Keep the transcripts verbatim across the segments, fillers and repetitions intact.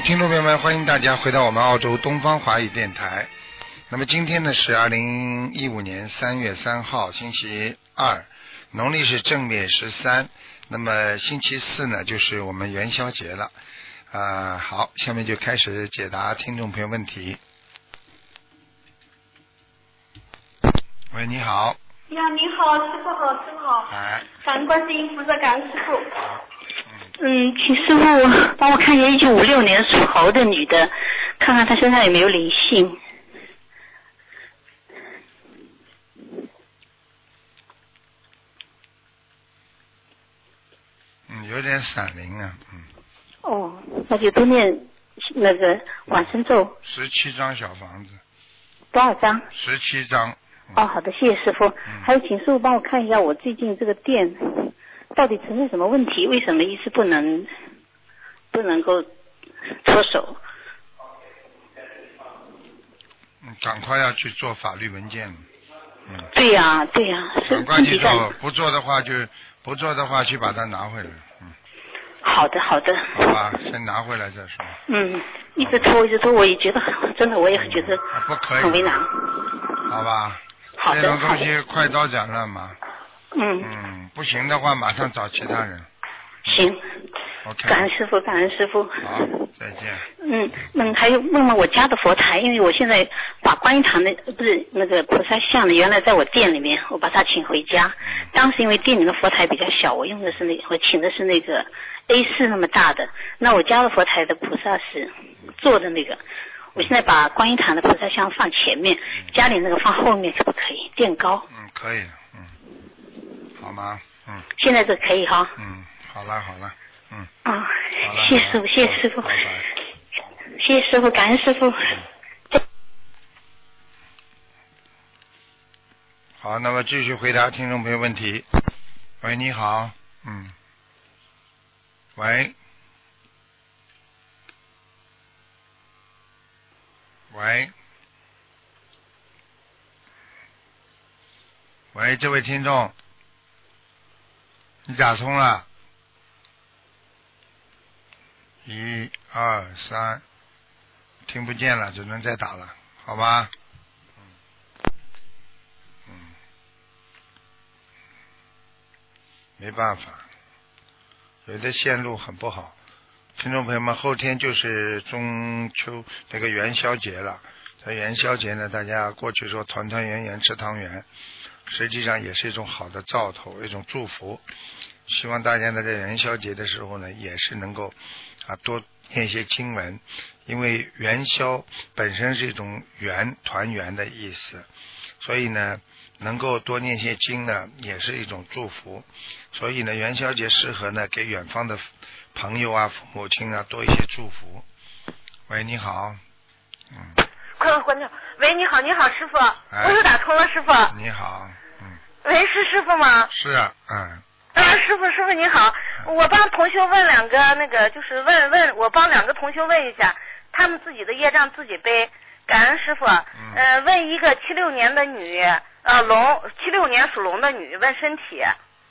听众朋友们，欢迎大家回到我们澳洲东方华语电台。那么今天呢是二零一五年三月三号，星期二，农历是正月十三。那么星期四呢就是我们元宵节了。啊、呃，好，下面就开始解答听众朋友问题。喂，你好。 呀，你好，师傅好，师傅好。 哎。 感恩观世音菩萨，感恩师傅。 好。 嗯，请师傅帮我看一下一九五六年属猴的女的，看看她身上有没有灵性。 嗯，有点闪灵啊，嗯。 哦，那就多念那个往生咒。 十七张小房子。 多少张？ 十七张。嗯、 哦，好的，谢谢师傅。嗯、还有，请师傅帮我看一下我最近这个店到底存在什么问题？为什么一直不能不能够脱手？ 嗯，赶快要去做法律文件。嗯。 对呀、啊，对呀、啊， 赶快去做，不做的话就不做的话去把它拿回来。嗯。 好的，好的。 好吧，先拿回来再说。 嗯，一直拖，一直拖，我也觉得真的，我也觉得不可以， 很为难。 好吧。 好的。 这种东西快刀斩乱麻。 嗯。 嗯，不行的话马上找其他人。 行。 OK。 感恩师傅，感恩师傅。 好，再见。 嗯嗯，还有问问我家的佛台，因为我现在把观音堂的不是那个菩萨像的，原来在我店里面，我把它请回家。嗯、当时因为店里的佛台比较小，我用的是那我请的是那个 A 四 那么大的。那我家的佛台的菩萨是做的那个，我现在把观音堂的菩萨像放前面，嗯、家里那个放后面，可不可以垫高？ 嗯，可以，嗯，好吗？嗯。 现在这可以哈。 嗯，好了好了。嗯。 啊，谢谢师傅，谢谢师傅， 拜拜。 谢谢师傅，感恩师傅。 好，那么继续回答听众朋友问题。喂，你好，嗯。喂。喂。喂，这位听众，你打通了。一二三，听不见了，只能再打了，好吧？嗯，嗯，没办法，有的线路很不好。听众朋友们，后天就是中秋那个元宵节了。在元宵节呢，大家过去说团团圆圆吃汤圆，实际上也是一种好的兆头，一种祝福。希望大家呢在元宵节的时候呢，也是能够啊多念一些经文，因为元宵本身是一种圆团圆的意思，所以呢能够多念些经呢也是一种祝福。所以呢元宵节适合呢给远方的朋友啊父母亲啊多一些祝福。喂，你好。嗯。 快关掉。喂，你好，你好，师傅，哎、我又打通了，师傅。 你好。嗯。 喂，是师傅吗？ 是啊，嗯。 啊，师傅，师傅你好，我帮同学问两个那个，就是问问我帮两个同学问一下，他们自己的业障自己背，感恩师傅。嗯、呃，问一个七六年的女，呃，龙，七六年属龙的女，问身体。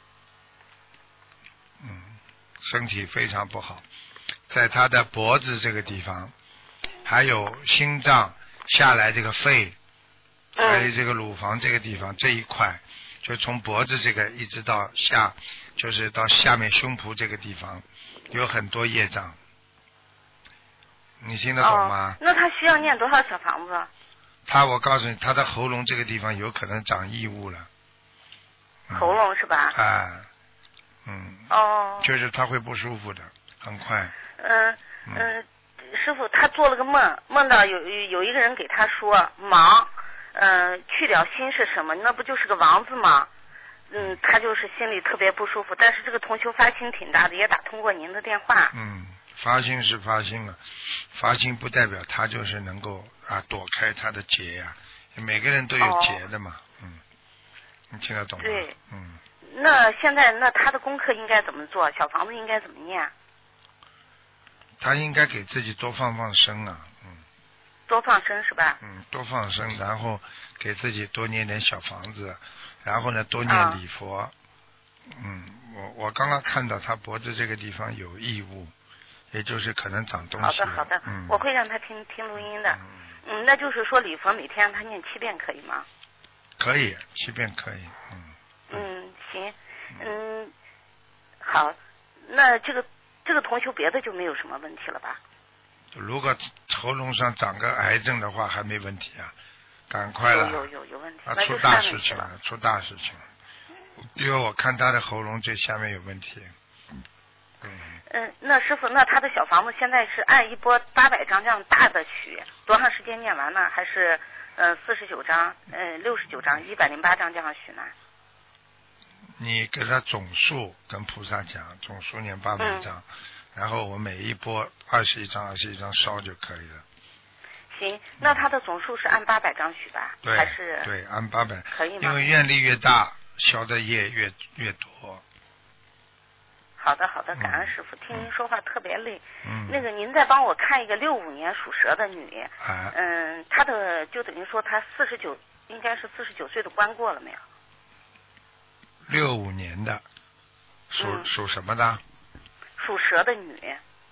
嗯，身体非常不好，在她的脖子这个地方，还有心脏下来这个肺， 嗯、 还有这个乳房这个地方这一块。就从脖子这个一直到下，就是到下面胸脯这个地方，有很多业障。你听得懂吗？ 哦、那他需要念多少小房子？ 他，我告诉你，他的喉咙这个地方有可能长异物了。 嗯、喉咙是吧？ 哎，嗯。 哦。 就是他会不舒服的，很快。 嗯嗯、呃，师傅，他做了个梦，梦到有有一个人给他说忙。嗯、呃，去掉心是什么？那不就是个王字吗？嗯，他就是心里特别不舒服。但是这个同修发心挺大的，也打通过您的电话。 嗯，发心是发心了，发心不代表他就是能够啊躲开他的结呀、啊。每个人都有结的嘛，哦、嗯，你听得懂吗？ 对， 嗯。 那现在那他的功课应该怎么做？小房子应该怎么念？ 他应该给自己多放放生啊。 多放生是吧？ 嗯，多放生，然后给自己多念点小房子，然后呢多念礼佛。啊、嗯，我我刚刚看到他脖子这个地方有异物， 也就是可能长东好西了。 的好的， 嗯， 我会让他听听录音的。 嗯， 嗯，那就是说礼佛每天让他念七遍可以吗？ 可以，七遍可以。嗯。 嗯，行。嗯，好。那这个这个同修别的就没有什么问题了吧？ 如果喉咙上长个癌症的话，还没问题啊，赶快了。 有有有有问题， 啊， 那就出大是问题了事情了，出大事情了。因为我看他的喉咙这下面有问题。嗯。 嗯，那师傅，那他的小房子现在是按一波八百张这样大的许，多长时间念完呢？还是呃四十九张，呃六十九张，一百零八张这样许呢？ 你给他总数跟菩萨讲，总数念八百张， 嗯、 然后我每一波二十一张，二十一张烧就可以了。 行，那他的总数是按八百张许吧？ 对， 还是对，按八百， 可以吗？ 因为愿力越大，消的业越越多。 好的，好的，感恩师傅，嗯、听您说话特别累。 嗯。 那个，您再帮我看一个六五年属蛇的女。 啊。 嗯，她的就等于说她四十九，应该是四十九岁的关过了没有？ 六五年的，属、嗯、属什么的？ 属蛇的女。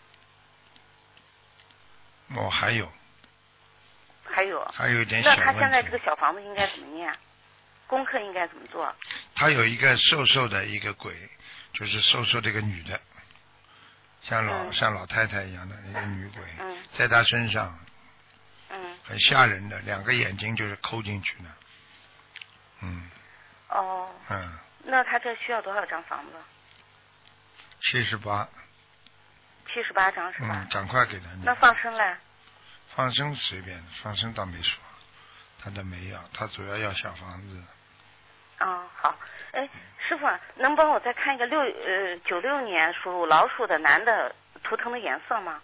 哦，还有。 还有。 还有一点小问题。 那她现在这个小房子应该怎么念？功课应该怎么做？ 她有一个瘦瘦的一个鬼，就是瘦瘦的一个女的，像老、嗯、像老太太一样的一个女鬼， 嗯、 在她身上， 嗯， 很吓人的，两个眼睛就是抠进去的，嗯。 哦。 嗯。 那他这需要多少张房子？ 七十八。 七十八张是吧？ 嗯，赶快给他。 那放生嘞？ 放生随便，放生倒没说，他都没要，他主要要小房子。 哦，好，哎，师傅，能帮我再看一个六呃九六年属老鼠的男的图腾的颜色吗？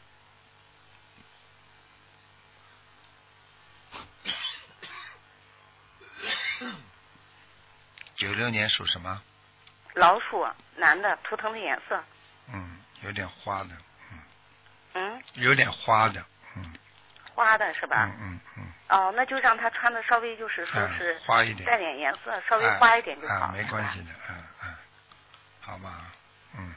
九六年属什么？ 老鼠，男的，图腾的颜色。 嗯，有点花的，嗯。 嗯。 有点花的，嗯。 花的是吧？ 嗯嗯嗯。 哦，那就让他穿的稍微就是说是、 嗯、花一点， 带点颜色，稍微花一点就好。 啊，没关系的，嗯嗯，好吧，嗯。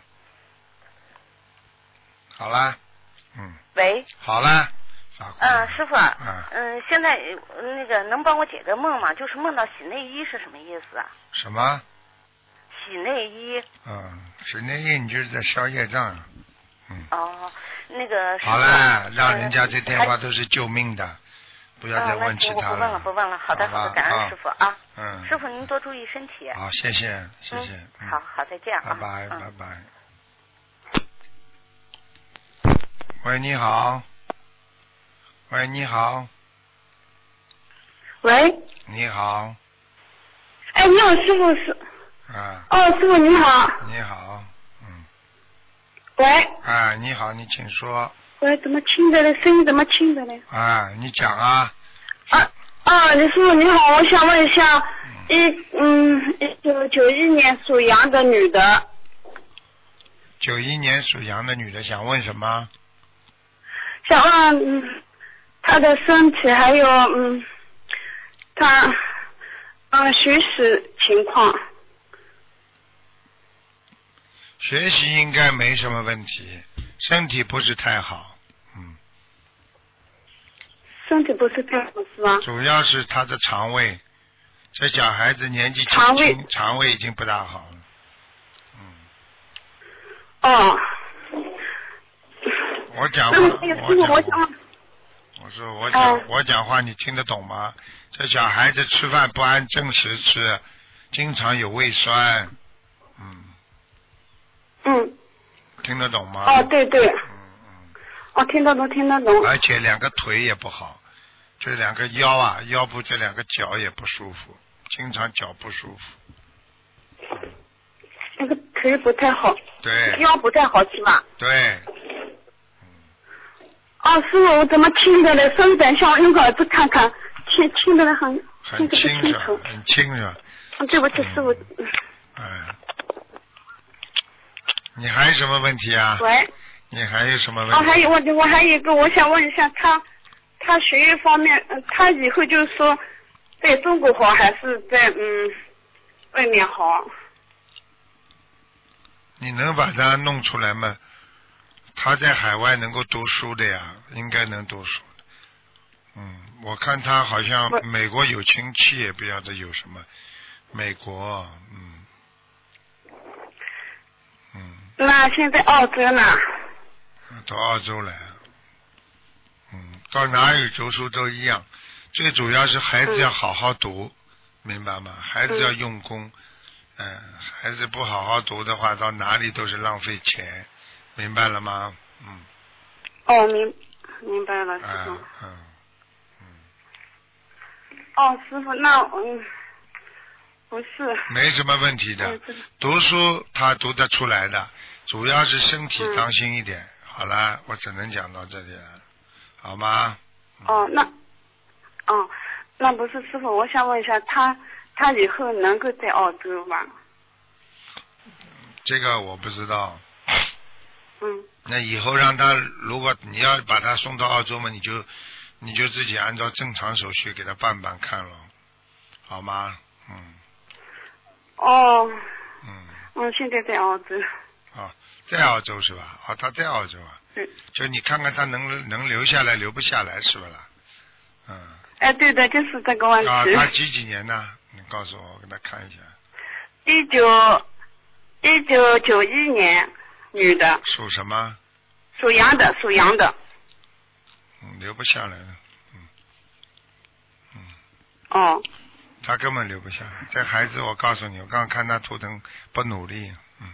好啦，嗯。 喂。 好啦。 嗯，师傅，嗯，现在那个能帮我解个梦吗？就是梦到洗内衣是什么意思啊？ 什么？ 洗内衣。 嗯，洗内衣你就是在消业障啊。嗯。 哦，那个。 好了，让人家这电话都是救命的，不要再问其他了。 嗯、我不问了，不问了。好的，好的，感恩师傅啊。 嗯。 师傅您多注意身体。 好，谢谢，谢谢。 嗯、好好，再见啊。 拜拜， 嗯、 拜拜。喂，你好。喂，你好。 喂。 你好。 哎，你好，师傅是。 啊。 哦，师傅你好。 你好，嗯。 喂。 啊，你好，你请说。 喂，怎么轻的嘞？声音怎么轻的嘞？ 啊，你讲啊。 啊啊，李师傅你好，我想问一下，一嗯，一九九一年属羊的女的。 九一年属羊的女的想问什么？ 想问嗯。他的身体还有嗯，他嗯学习情况。 学习应该没什么问题，身体不是太好，嗯。 身体不是太好是吧？ 主要是他的肠胃，这小孩子年纪轻轻， 肠胃肠胃已经不大好了，嗯。 哦。 我讲话，我讲话。我说我讲、嗯、我讲话你听得懂吗？这小孩子吃饭不按正时吃，经常有胃酸，嗯。 嗯。 听得懂吗？ 哦，对对。 嗯嗯。 哦，听得懂，听得懂。 而且两个腿也不好，这两个腰啊，腰部这两个脚也不舒服，经常脚不舒服。 那个腿不太好。 对。 腰不太好是吧？ 对。 哦，师傅，我怎么听的嘞？伸展向用稿子看看，听听的很很清楚，很清楚。 嗯，对不起，师傅。 嗯。你还有什么问题啊？ 喂。 你还有什么问题？ 哦，还有我我还有一个，我想问一下他，他学业方面，呃、他以后就是说，在中国好还是在嗯外面好？ 你能把他弄出来吗？ 他在海外能够读书的呀，应该能读书的。嗯，我看他好像美国有亲戚，也不晓得有什么。美国，嗯，嗯。 那现在澳洲呢？ 到澳洲来，嗯，到哪里读书都一样，最主要是孩子要好好读，嗯、明白吗？孩子要用功，嗯、呃，孩子不好好读的话，到哪里都是浪费钱，明白了吗？嗯。 哦，明明白了，师傅。 嗯嗯嗯。 哦，师傅，那嗯，不是。 没什么问题的，嗯、读书他读得出来的，主要是身体当心一点。嗯，好了，我只能讲到这里了，好吗？ 哦，那，哦，那不是师傅，我想问一下，他他以后能够在澳洲吗？ 这个我不知道。 嗯。 那以后让他，如果你要把他送到澳洲嘛，你就你就自己按照正常手续给他办办看了，好吗？嗯。 哦。 嗯。 嗯，现在在澳洲。 啊。在澳洲是吧？啊，他在澳洲啊。 对。 就你看看他能能留下来，留不下来是不啦？嗯。 哎，对的，就是这个问题。 啊，他几几年呢？你告诉我，我给他看一下。 一九一九九一年，女的。 属什么？ 属羊的，属羊的。 嗯，留不下来了。嗯。嗯。 哦。 他根本留不下来。这孩子，我告诉你，我刚刚看他图腾不努力。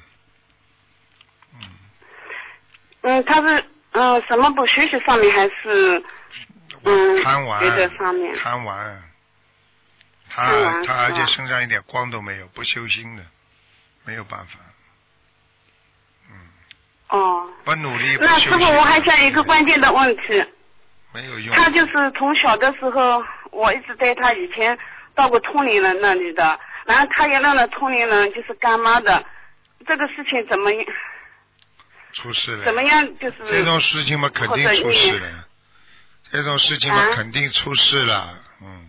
嗯， 嗯，他是嗯什么不学习上面还是嗯贪玩别的上面？ 贪玩，他他而且身上一点光都没有，不修心的，没有办法。嗯。 哦。 不努力。 那师傅，我还想一个关键的问题。 没有用。 他就是从小的时候，我一直带他以前到过通灵人那里的，然后他也认了通灵人就是干妈的，这个事情怎么？ 出事了， 怎么样？就是这种事情嘛，肯定出事了。这种事情嘛，啊、肯定出事了。嗯，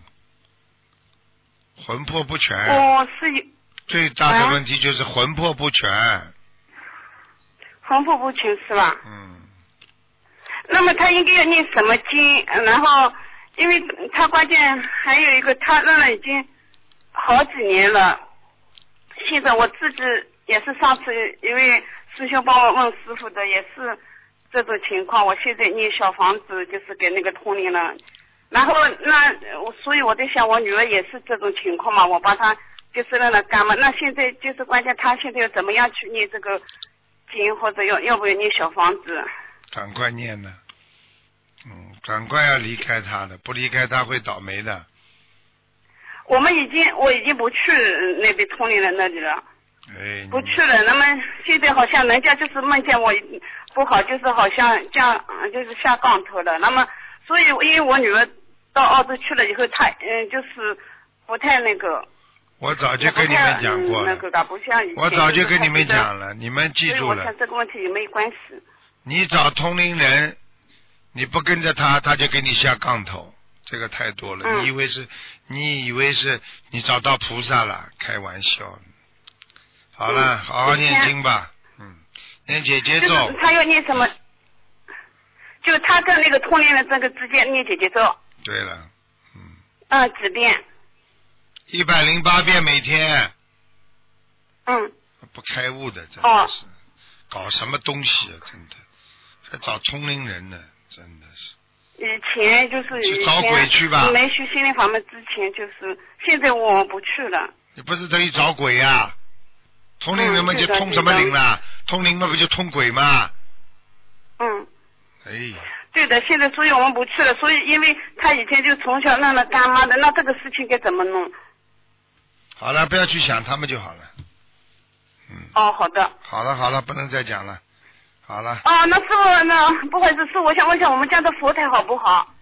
魂魄不全。 哦，是。 最大的问题就是魂魄不全。啊、 魂魄不全是吧？ 嗯。 那么他应该要念什么经？然后，因为他关键还有一个，他认了已经好几年了。现在我自己也是上次因为。师兄帮我问师傅的也是这种情况，我现在念小房子就是给那个通灵人，然后那我所以我在想我女儿也是这种情况嘛，我帮她就是让她干嘛，那现在就是关键她现在要怎么样去念这个经，或者要要不要念小房子？ 赶快念呢，嗯，赶快要离开她的，不离开她会倒霉的。 我们已经我已经不去那边通灵人那里了。 哎， 不去了。那么现在好像人家就是梦见我不好，就是好像这样，就是下杠头了。那么，所以因为我女儿到澳洲去了以后，她嗯就是不太那个。 我早就跟你们讲过了。 那个不像以前。 我早就跟你们讲了，你们记住了。 所以我想这个问题有没有关系？ 你找通灵人，你不跟着他，他就给你下杠头，这个太多了。 嗯、 你以为是，你以为是你找到菩萨了？开玩笑。好了， 嗯、 好好念经吧。嗯，念姐姐咒。 就是他要念什么？就他跟那个通灵人这个之间念姐姐咒。 对了，嗯。 嗯，几遍？ 一百零八遍每天。 嗯。 不开悟的，真的是，哦、搞什么东西啊！真的，还找通灵人呢，真的是。 以前就是以前去找鬼去吧。 没学心灵法门之前，就是现在我不去了。 你不是等于找鬼呀、啊？通灵人们就通什么灵啦？嗯、通灵嘛不就通鬼吗？ 嗯。 哎。 对的，现在所以我们不去了，所以因为他以前就从小让了干妈的，那这个事情该怎么弄？ 好了，不要去想他们就好了。嗯。 哦，好的。 好了好了，不能再讲了。好了。 哦，那师傅，那不好意思，师傅，我想问一下我们家的佛台好不好？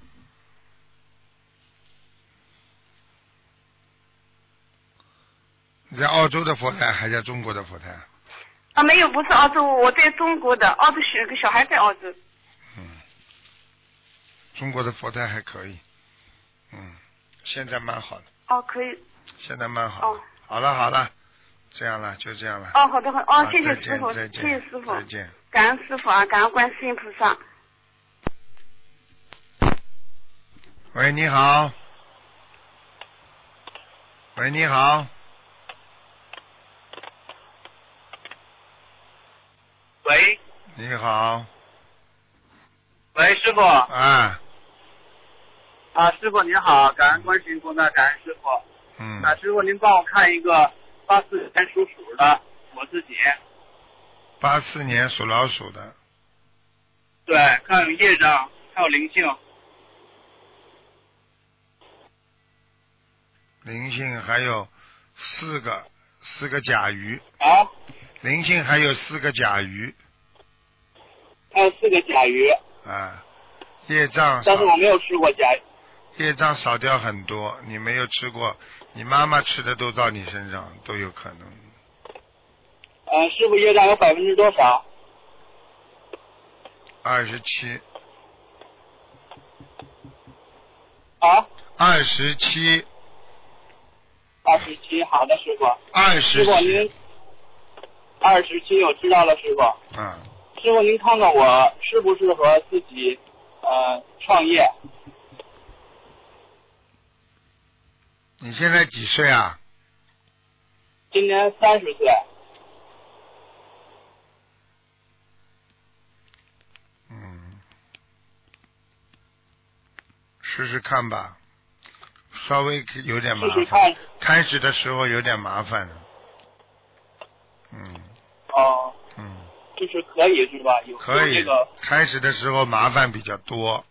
你在澳洲的佛台还在中国的佛台？ 啊，没有，不是澳洲，我在中国的，澳洲有个小孩在澳洲。 嗯，中国的佛台还可以，嗯，现在蛮好的。 哦，可以。 现在蛮好。 哦。 好了好了，这样了，就这样了。 哦，好的好，哦，谢谢师傅，谢谢师傅。 再见。 感恩师傅啊，感恩观世音菩萨。 喂，你好。喂，你好。 喂。 你好。 喂，师傅。 啊。 啊，师傅您好，感恩观世音菩萨，感恩师傅。 嗯。 那师傅您帮我看一个八四年属鼠的我自己。 八四年属老鼠的。 对，看有业障，还有灵性。 灵性还有四个四个甲鱼。 啊。 灵性还有四个甲鱼。 还有四个甲鱼。 啊，业障。 但是我没有吃过甲鱼。 业障少掉很多，你没有吃过，你妈妈吃的都到你身上，都有可能。 呃，师傅业障有百分之多少？ 二十七。 啊？ 二十七。 二十七，好的，师傅。 二十七。 师傅您，二十七，我知道了，师傅。 嗯。 师傅您看看我适不适合自己呃创业？ 你现在几岁啊？ 今年三十岁。 嗯，试试看吧，稍微有点麻烦。 试试看。 开始的时候有点麻烦。嗯。 哦。 嗯。 就是可以是吧？有可以。 这个。 开始的时候麻烦比较多。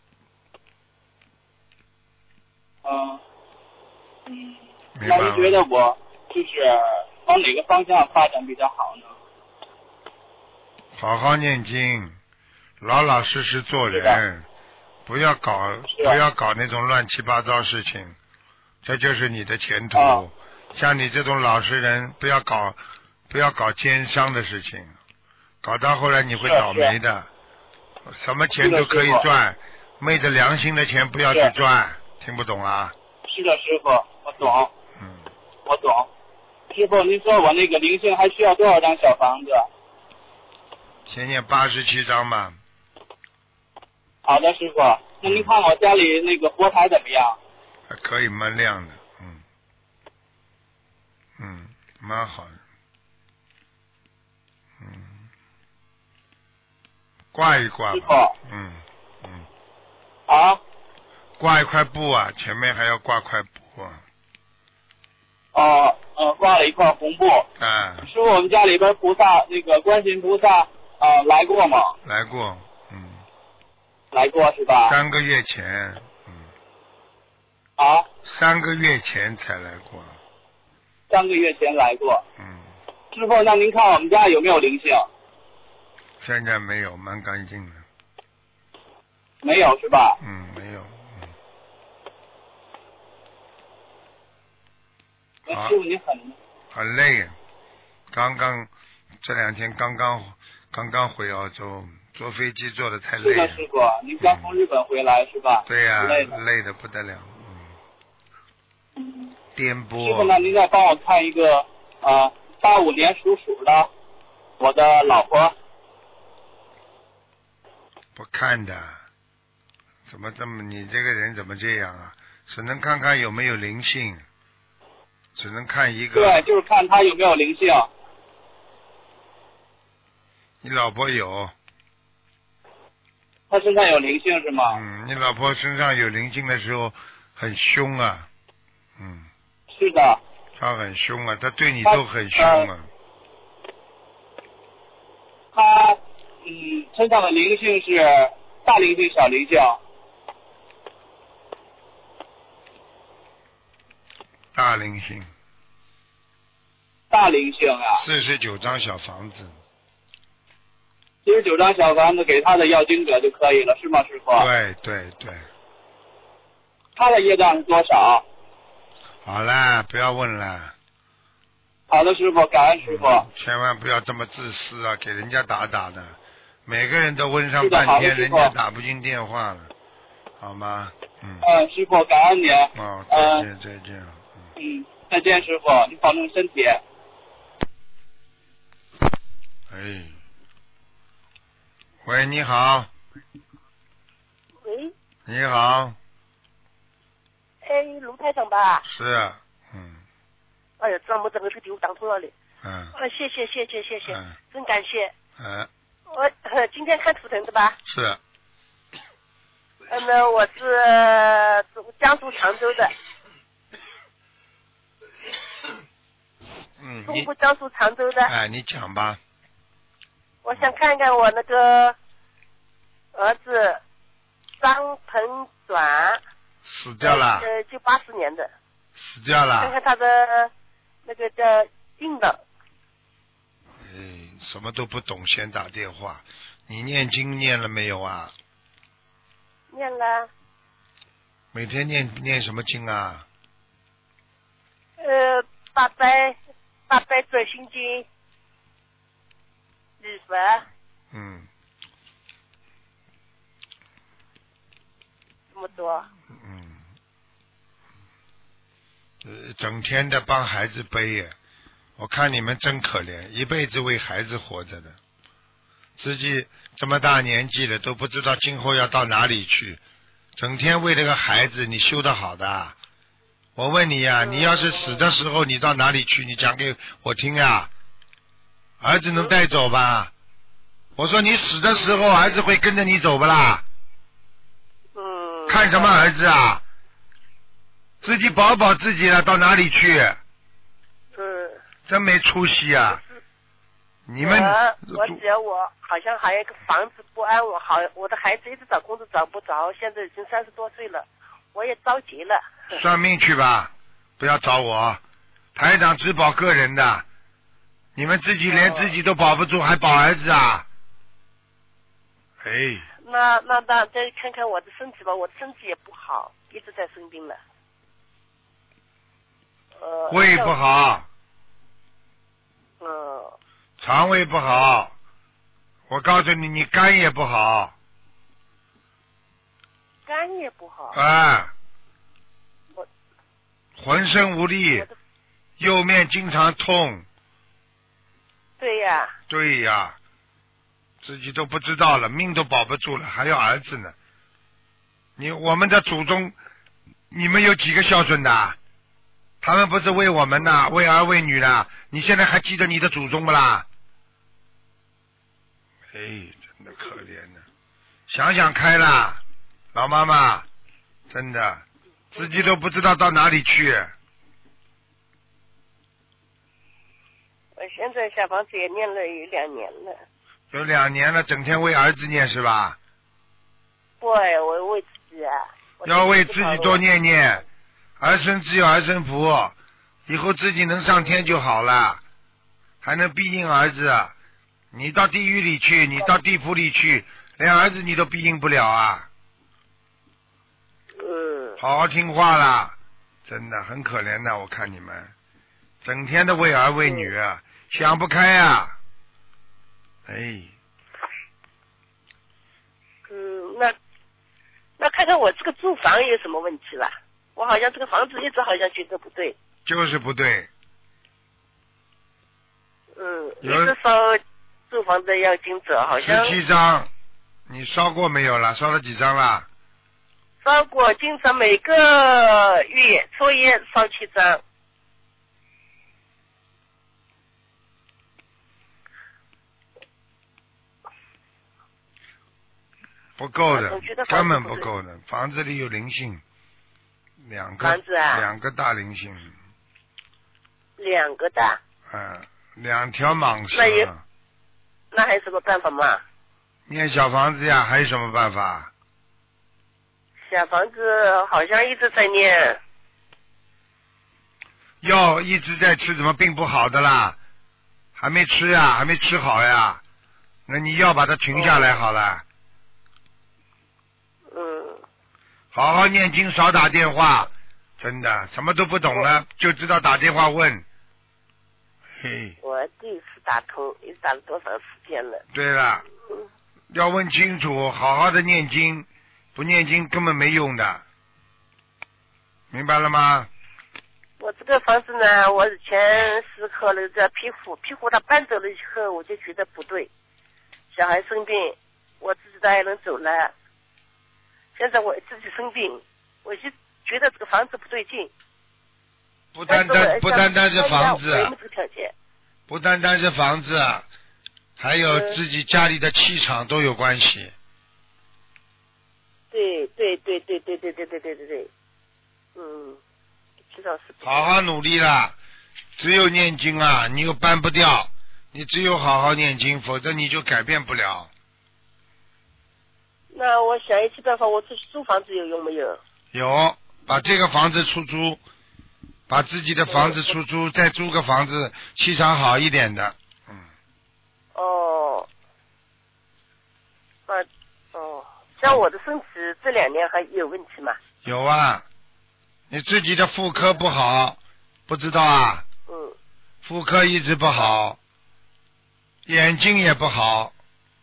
嗯。嗯。 那您觉得我就是往哪个方向发展比较好呢？ 好好念经，老老实实做人，不要搞不要搞那种乱七八糟事情，这就是你的前途。 哦、 像你这种老实人，不要搞不要搞奸商的事情，搞到后来你会倒霉的。什么钱都可以赚，昧着良心的钱不要去赚，听不懂啊？ 是的，师傅，我懂。 嗯， 我懂。师傅，您说我那个灵性还需要多少张小房子？ 先念八十七张吧。 好的，师傅。那您看我家里那个佛台怎么样？ 还可以，蛮亮的，嗯，嗯，蛮好的，嗯，挂一挂吧，嗯嗯。 啊？ 挂一块布啊，前面还要挂块布啊。 哦，呃，挂了一块红布。 啊。 师傅，我们家里边菩萨，那个观世音菩萨啊、呃，来过吗？ 来过，嗯。 来过是吧？ 三个月前，嗯。 啊？ 三个月前才来过。 三个月前来过。 嗯。 师傅，那您看我们家有没有灵性？ 现在没有，蛮干净的。 没有是吧？ 嗯，没有。 那师傅你很很累，刚刚这两天刚刚刚刚回澳洲，坐飞机坐的太累了。 是的，师傅，您刚从日本回来、嗯、是吧？ 对呀、啊， 累累的不得了，嗯。颠簸。 师傅，那您再帮我看一个啊，八五年属鼠的，我的老婆。 不看的，怎么这么你这个人怎么这样啊？只能看看有没有灵性。只能看一个。 对，就是看他有没有灵性。 你老婆有。 他身上有灵性是吗？ 嗯，你老婆身上有灵性的时候很凶啊。嗯。 是的。 她很凶啊，她对你都很凶啊。 他嗯，身上的灵性是大灵性、小灵性。 大灵性， 大灵性啊！ 四十九张小房子， 四十九张小房子给他的要经者就可以了，是吗，师傅？ 对对对。 他的业障是多少？ 好了，不要问了。 好的，师傅，感恩师傅、 嗯。千万不要这么自私啊，给人家打打的，每个人都问上半天，人家打不进电话了，好吗？嗯。 嗯，师傅，感恩您。 哦，再见、嗯、再见。 嗯，再见，师傅，你保重身体。 哎， 喂，你好。 喂。 你好。 哎，卢台长吧？ 是，嗯。 哎呀，怎么整个这个电话打通了嘞？ 嗯。 啊，谢谢谢谢谢谢， 嗯、 真感谢。 嗯。 我、呃、今天看图腾的吧？ 是。 嗯，那我是江苏常州的。 嗯。 中国江苏常州的。 哎，你讲吧。 我想看看我那个儿子张鹏转。 死掉了。 呃，就八十年的。 死掉了。 看看他的那个叫病的。 哎，什么都不懂，先打电话。你念经念了没有啊？ 念了。 每天念念什么经啊？ 呃，八百八百转心经，礼佛。 嗯。 这么多。 嗯。呃，整天的帮孩子背耶，我看你们真可怜，一辈子为孩子活着的，自己这么大年纪了都不知道今后要到哪里去，整天为这个孩子，你修得好的？我问你呀、啊，你要是死的时候你到哪里去？你讲给我听啊！儿子能带走吧？我说你死的时候儿子会跟着你走不啦？ 嗯。 看什么儿子啊？自己保保自己了，到哪里去？ 嗯。 真没出息啊！你们我我只要我好像还有一个房子不安，我好我的孩子一直找工作找不着，现在已经三十多岁了，我也着急了。 算命去吧，不要找我，台长只保个人的，你们自己连自己都保不住，还保儿子啊？哎。 那那那再看看我的身体吧，我的身体也不好，一直在生病了。呃。 胃不好。 嗯。 肠胃不好，我告诉你，你肝也不好。 肝也不好。 啊。 我。 浑身无力，右面经常痛。 对呀。 对呀。自己都不知道了，命都保不住了，还要儿子呢。你我们的祖宗，你们有几个孝顺的？他们不是为我们的，为儿为女的。你现在还记得你的祖宗不啦？哎，真的可怜呢。想想开了，老妈妈，真的自己都不知道到哪里去。 我现在小房子也念了有两年了。 有两年了，整天为儿子念是吧？ 对，我为自己啊。 要为自己多念念，儿孙自有儿孙福，以后自己能上天就好了，还能庇应儿子。你到地狱里去，你到地府里去，连儿子你都庇应不了啊！ 嗯。 好好听话啦，真的很可怜的，我看你们整天的为儿为女，啊，想不开啊！哎。 嗯，那那看看我这个住房有什么问题了？我好像这个房子一直好像觉得不对。 就是不对。 嗯，一直烧住房子要经者，好像。 十七张，你烧过没有了？烧了几张了？ 烧过，经常每个月初一烧七张。 不够的，根本不够的。房子里有灵性，两个， 房子啊， 两个大灵性。 两个大。 嗯，两条蟒蛇。 那有，那还有什么办法吗？ 念小房子呀，还有什么办法？ 小房子好像一直在念。 药一直在吃，怎么病不好的啦？还没吃呀，还没吃好呀？那你要把它停下来好了。 嗯。 好好念经，少打电话，真的什么都不懂了，就知道打电话问。嘿。 我第一次打通，也打了多长时间了？ 对了， 嗯、 要问清楚，好好的念经，不念经根本没用的，明白了吗？ 我这个房子呢，我以前是和那个皮虎，皮虎他搬走了以后，我就觉得不对，小孩生病， 我自己都还能走了。现在我自己生病，我就觉得这个房子不对劲。 不单单不单单是房子， 没这个条件。 不单单是房子，还有自己家里的气场都有关系。 对对对对对对对对对对对，嗯，气场是。 好好努力啦，只有念经啊，你又搬不掉，你只有好好念经，否则你就改变不了。 那我想一些办法，我出去租房子有用没有？ 有，把这个房子出租，把自己的房子出租，再租个房子气场好一点的。嗯。 哦。啊，哦，像我的身体这两年还有问题吗？ 有啊，你自己的妇科不好，不知道啊？ 嗯。 妇科一直不好，眼睛也不好。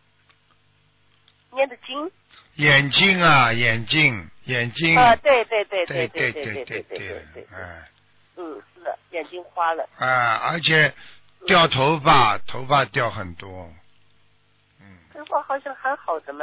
念的经。 眼睛啊，眼睛，眼睛。 啊，对对对对对对对对对对对。 哎。 嗯，是的，眼睛花了。 啊，而且掉头发，头发掉很多。嗯。 头发好像还好的吗？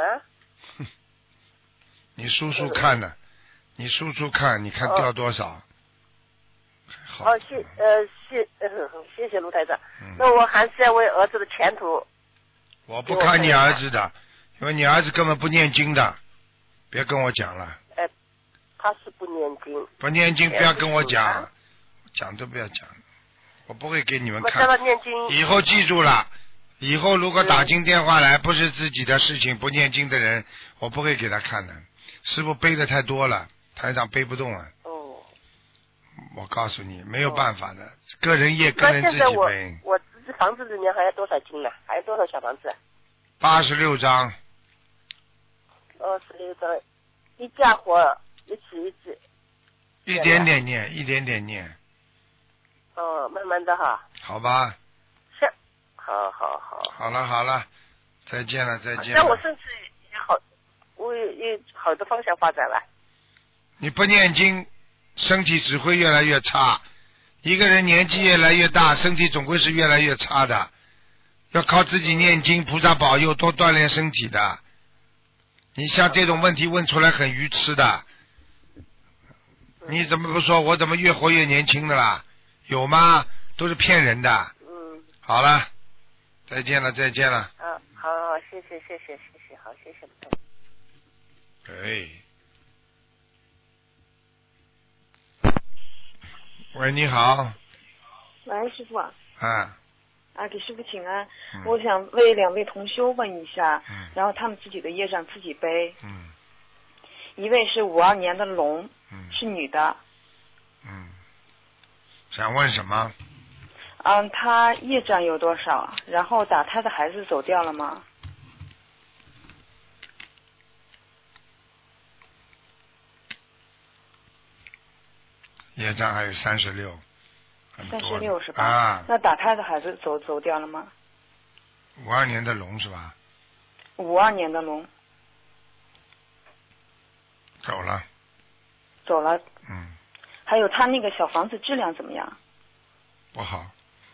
你数数看呢，你数数看，你看掉多少？ 好，哦，谢呃谢呃谢谢卢台长。嗯。那我还是要为儿子的前途。 我不看你儿子的。因为你儿子根本不念经的，别跟我讲了。 哎，他是不念经。 不念经，不要跟我讲，讲都不要讲，我不会给你们看。 我叫他念经。 以后记住了，以后如果打进电话来不是自己的事情，不念经的人，我不会给他看的。师父背的太多了，台长背不动啊。 哦。 我告诉你，没有办法的，个人业个人自己背。 那现在我我自己房子里面还有多少斤呢？还有多少小房子？ 八十六张。 二十六张，一家伙一起一起。 一点点念，一点点念。 哦，慢慢的哈。 好吧。 是，好好好。 好了好了，再见了再见了。 那我身体也好，我也也好的方向发展了。 你不念经，身体只会越来越差。一个人年纪越来越大，身体总归是越来越差的。要靠自己念经，菩萨保佑，多锻炼身体的。你像这种问题问出来很愚痴的，你怎么不说我怎么越活越年轻的啦？有吗？都是骗人的。 嗯。好了，再见了，再见了。 啊，好好，谢谢谢谢谢谢，好谢谢。 哎。喂，你好。 喂，师傅。 啊。 啊，给师傅请安。嗯、我想为两位同修问一下，嗯、然后他们自己的业障自己背。 嗯。 一位是五二年的龙， 嗯、 是女的。 嗯。想问什么？ 嗯，她业障有多少？然后打胎的孩子走掉了吗？ 业障还有三十六。 三十六是吧？ 啊， 那打胎的孩子走走掉了吗？ 五二年的龙是吧？ 五二年的龙。 走了。 走了。 嗯。 还有他那个小房子质量怎么样？ 不好，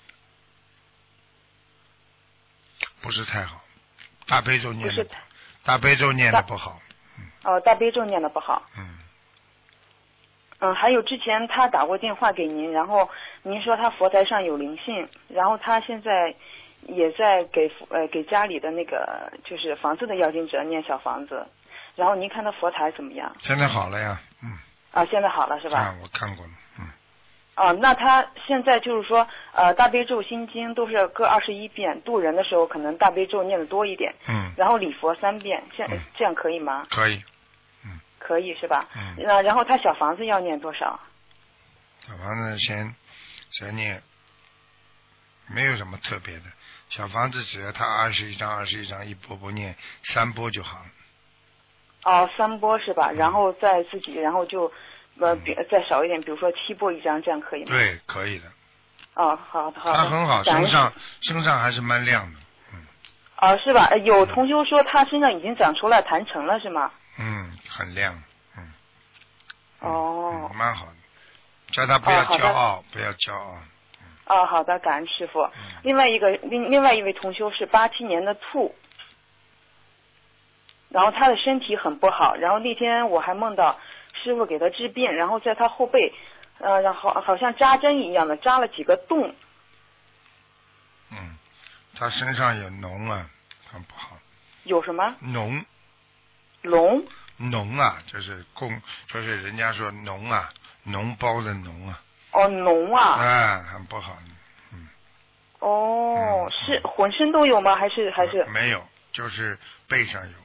不是太好。大悲咒念的，大悲咒念的不好。 嗯。哦，大悲咒念的不好。 嗯。 嗯，还有之前他打过电话给您，然后您说他佛台上有灵性，然后他现在也在给呃给家里的那个就是房子的要经者念小房子，然后您看他佛台怎么样？ 现在好了呀，嗯。 啊，现在好了是吧？ 啊，我看过了，嗯。 哦，那他现在就是说呃大悲咒心经都是各二十一遍，渡人的时候可能大悲咒念的多一点， 嗯。 然后礼佛三遍，这、嗯、这样可以吗？ 可以。 可以是吧？ 嗯。 那然后他小房子要念多少？ 小房子先先念，没有什么特别的。小房子只要他二十一张，二十一张一波波念，三波就好了。 哦，三波是吧？嗯、然后再自己，然后就呃比再少一点，比如说七波一张，这样可以吗？ 对，可以的。 哦，好的好的。 他很好，身上身上还是蛮亮的，嗯。 哦，是吧？有同修说他身上已经长出了坛城了，是吗？ 嗯，很亮，嗯。 哦。 嗯、蛮好的，叫他不要骄傲，哦、不要骄傲。 嗯、哦，好的，感恩师傅。嗯、另外一个另另外一位同修是八七年的兔。 然后他的身体很不好，然后那天我还梦到师傅给他治病，然后在他后背，呃，然后好像扎针一样的扎了几个洞。 嗯，他身上有脓啊，很不好。 有什么？ 脓。 脓。 脓啊，就是公，就是人家说脓啊，脓包的脓啊。 哦，脓啊。 哎，很不好。嗯。 哦，嗯、是浑身都有吗？还是还是？ 没有，就是背上有。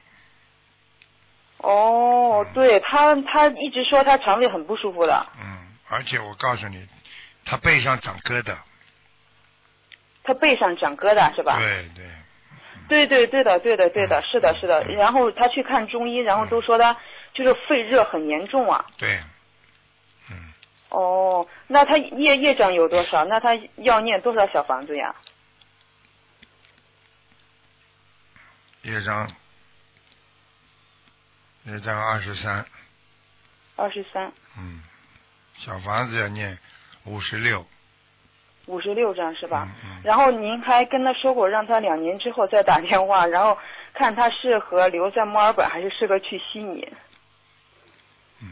哦，对他，他一直说他肠胃很不舒服的。 嗯，而且我告诉你，他背上长疙瘩。 他背上长疙瘩是吧？ 对对。 对对对的对的对的，是的是的。然后他去看中医，然后都说他就是肺热很严重啊。 对。嗯。 哦，那他业业障有多少？那他要念多少小房子呀？ 业障。业障二十三。 二十三。 嗯，小房子要念五十六。 五十六张是吧？ 嗯嗯。 然后您还跟他说过，让他两年之后再打电话，然后看他适合留在墨尔本还是适合去悉尼。 嗯。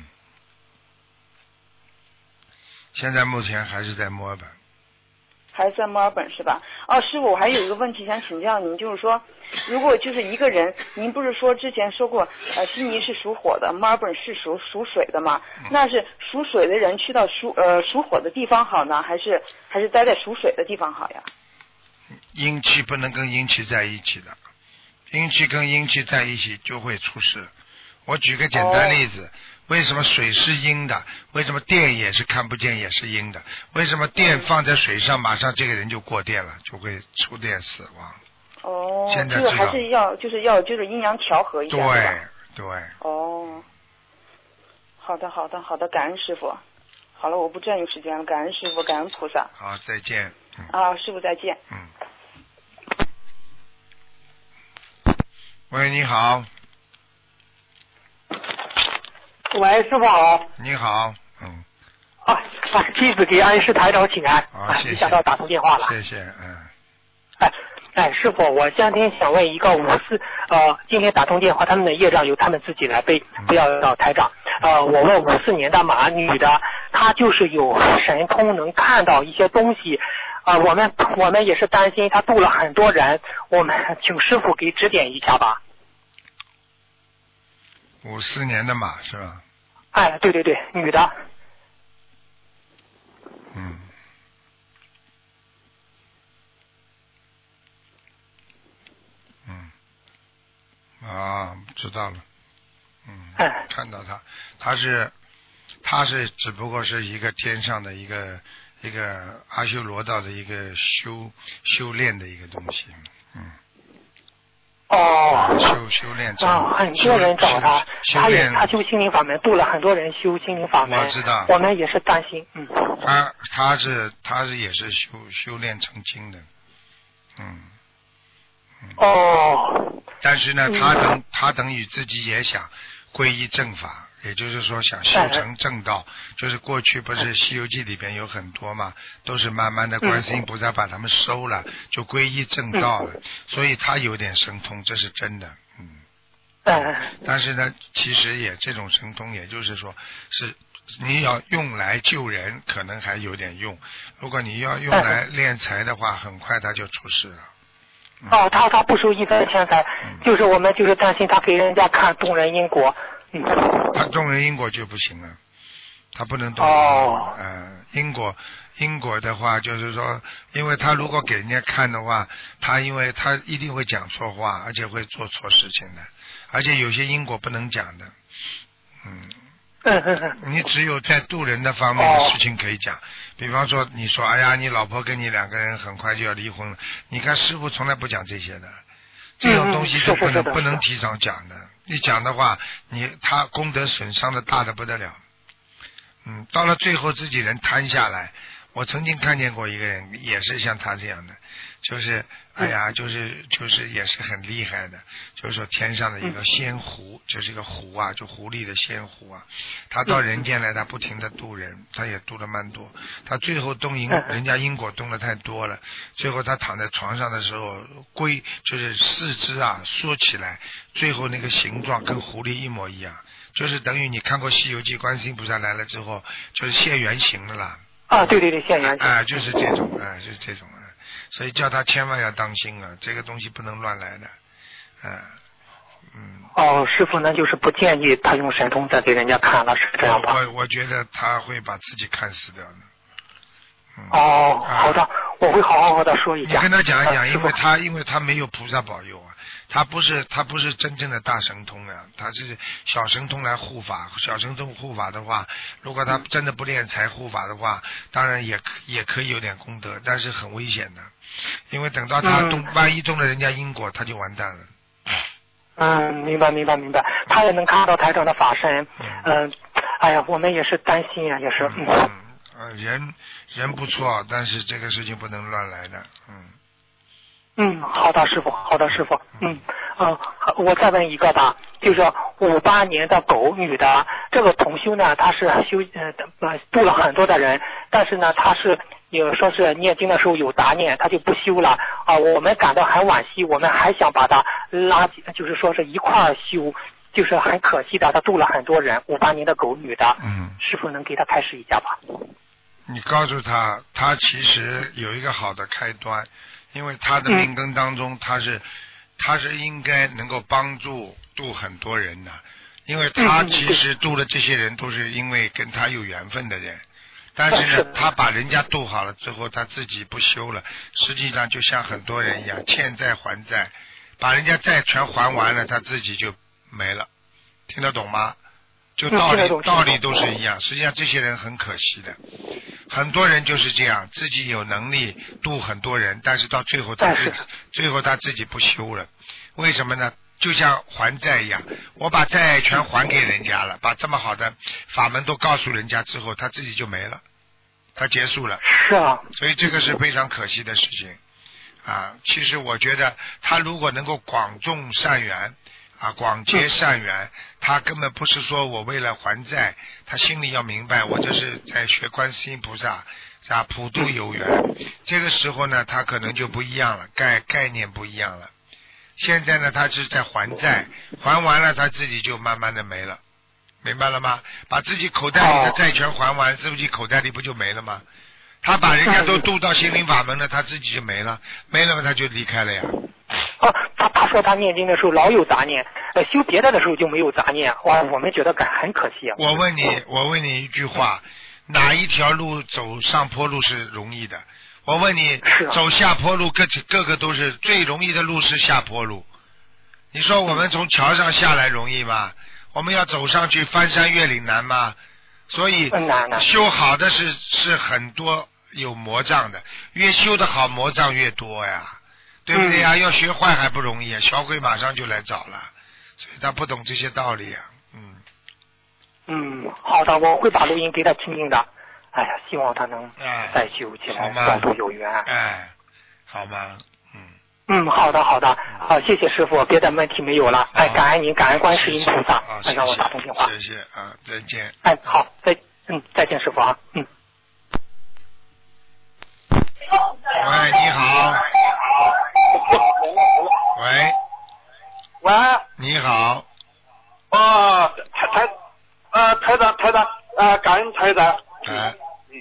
现在目前还是在墨尔本。 还在墨尔本是吧？哦，师傅，我还有一个问题想请教您，就是说，如果就是一个人，您不是说之前说过，呃，悉尼是属火的，墨尔本是属属水的吗？嗯、那是属水的人去到属呃属火的地方好呢，还是还是待在属水的地方好呀？ 阴气不能跟阴气在一起的，阴气跟阴气在一起就会出事。我举个简单例子。哦，为什么水是阴的？为什么电也是看不见也是阴的？为什么电放在水上，马上这个人就过电了，就会触电死亡？ 哦， 现在这个还是要就是要就是阴阳调和一下。 对对。 哦，好的好的好的，感恩师傅。好了，我不占用时间了，感恩师傅，感恩菩萨。 好，再见。 嗯、啊，师傅再见。 嗯。喂，你好。 喂，师傅好。 你好，嗯。 啊啊，弟子给安师台长请安。 啊，谢谢。 没想到打通电话了。 谢谢，嗯。 哎哎，师傅，我今天想问一个五四呃，今天打通电话，他们的业障由他们自己来背，不要找台长。呃，我问五四年的马女的，她就是有神通，能看到一些东西。啊、呃，我们我们也是担心她度了很多人，我们请师傅给指点一下吧。 五四年的马是吧？ 哎，对对对，女的。 嗯。嗯。啊，知道了。嗯。 哎。 看到他，他是，他是只不过是一个天上的一个一个阿修罗道的一个修修炼的一个东西，嗯。 哦， 修修炼啊，很多人找他，他也他修心灵法门，度了很多人修心灵法门。 我知道， 我们也是担心，嗯。 他他是他是也是修修炼成精的，嗯。嗯哦。 但是呢，他等、嗯、他等于自己也想皈依正法，也就是说想修成正道。嗯、就是过去不是《西游记》里边有很多嘛，都是慢慢的观世音菩萨把他们收了，嗯、就皈依正道了。嗯、所以他有点神通，这是真的，嗯。 嗯。 但是呢，其实也这种神通，也就是说是你要用来救人，可能还有点用；如果你要用来敛财的话，很快他就出事了。 嗯、哦，他他不收一分钱财，嗯、就是我们就是担心他给人家看动人因果。嗯。 他动人因果就不行了，他不能动人因果。哦。呃，因果因果的话，就是说，因为他如果给人家看的话，他因为他一定会讲错话，而且会做错事情的，而且有些因果不能讲的，嗯。你只有在渡人的方面的事情可以讲，比方说你说哎呀你老婆跟你两个人很快就要离婚了，你看师父从来不讲这些的，这种东西就不能、嗯、不能提早讲的，你讲的话你他功德损伤的大的不得了，嗯，到了最后自己人摊下来， 我曾经看见过一个人，也是像他这样的，就是哎呀，就是就是也是很厉害的，就是说天上的一个仙狐，就是一个狐啊，就狐狸的仙狐啊，他到人间来，他不停的渡人，他也渡了蛮多，他最后动因人家因果动的太多了，最后他躺在床上的时候，龟就是四肢啊缩起来，最后那个形状跟狐狸一模一样，就是等于你看过《西游记》，观世音菩萨来了之后，就是现原形了啦。 啊，对对对，现原形。 啊，就是这种啊，就是这种啊，所以叫他千万要当心啊，这个东西不能乱来的，啊，嗯。 哦，师傅，那就是不建议他用神通再给人家看了，是这样吧？ 我我觉得他会把自己看死掉的。嗯、 哦，好的，啊、我会好好和他说一下。 你跟他讲一讲， 啊、 因为他因为他没有菩萨保佑啊，他不是他不是真正的大神通呀、啊，他是小神通来护法。小神通护法的话，如果他真的不练财护法的话，当然也也可以有点功德，但是很危险的，因为等到他动，嗯、万一动了人家因果，他就完蛋了。 嗯，明白明白明白，他也能看到台长的法身，嗯、呃，哎呀，我们也是担心呀、啊，也是。 嗯嗯呃，人人不错，但是这个事情不能乱来的，嗯。 嗯，好的，师傅，好的，师傅，嗯，呃，我再问一个吧，就是五八年的狗女的这个同修呢，她是修呃度了很多的人，但是呢，她是有说是念经的时候有杂念，她就不修了啊、呃。我们感到很惋惜，我们还想把她拉，就是说是一块儿修。就是很可惜的，她度了很多人，五八年的狗女的， 嗯， 师傅能给她开示一下吧？ 你告诉他，他其实有一个好的开端，因为他的命根当中，他是他是应该能够帮助度很多人的，因为他其实度的这些人都是因为跟他有缘分的人，但是呢，他把人家度好了之后，他自己不修了，实际上就像很多人一样，欠债还债，把人家债全还完了，他自己就没了，听得懂吗？就道理道理都是一样，实际上这些人很可惜的，很多人就是这样，自己有能力度很多人，但是到最后他自己最后他自己不修了，为什么呢？就像还债一样，我把债全还给人家了，把这么好的法门都告诉人家之后，他自己就没了，他结束了。 是啊， 所以这个是非常可惜的事情啊。其实我觉得他如果能够广种善缘啊，广结善缘，他根本不是说我为了还债，他心里要明白，我就是在学观世音菩萨啊，普度有缘。这个时候呢，他可能就不一样了，概概念不一样了。现在呢，他是在还债，还完了他自己就慢慢的没了，明白了吗？把自己口袋里的债权还完，自己口袋里不就没了吗？他把人家都渡到心灵法门了，他自己就没了，没了嘛他就离开了呀。 啊，他他说他念经的时候老有杂念，呃，修别的的时候就没有杂念，哇，我们觉得很可惜啊。 我问你，我问你一句话，哪一条路走上坡路是容易的？我问你， 啊、 走下坡路，各各个都是最容易的路是下坡路。你说我们从桥上下来容易吗？我们要走上去翻山越岭难吗？所以修好的是是很多有魔障的，越修得好魔障越多呀。对不对呀、啊嗯？要学坏还不容易啊，小鬼马上就来找了，所以他不懂这些道理啊。嗯。 嗯，好的，我会把录音给他听听的。哎呀，希望他能再修起来，广度有缘。 哎，好吗？嗯。 嗯，好的，好的，好，谢谢师傅，别的问题没有了。哎，感恩您，感恩观世音菩萨，哎，让我打通电话。 谢谢啊，再见。 哎，好，再嗯，再见，师傅啊，嗯。 喂，你好。喂， 喂， 你好。 哦，台台，呃，台长，台长，呃，感恩台长。 哎。 嗯。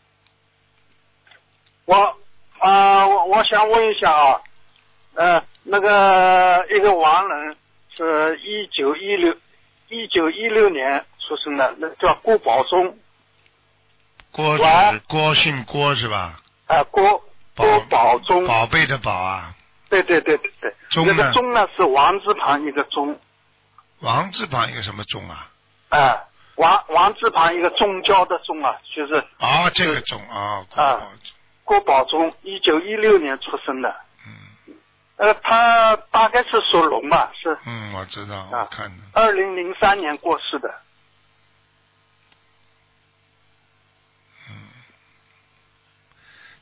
我啊、呃，我我想问一下啊，呃，那个一个亡人是一九一六一九一六年出生的，那叫郭宝忠。 郭是郭姓郭是吧？ 啊、呃，郭郭宝忠。 宝贝的宝啊。 对对对对对。 忠那个忠呢是王字旁一个忠。 王字旁一个什么忠啊？ 啊、呃，王王字旁一个宗教的宗啊，就是啊、哦，这个宗啊。 啊。郭宝忠，一九一六年出生的。 嗯。 呃，他大概是属龙吧，是。 嗯，我知道，我看的。 二零零三年过世的。 嗯。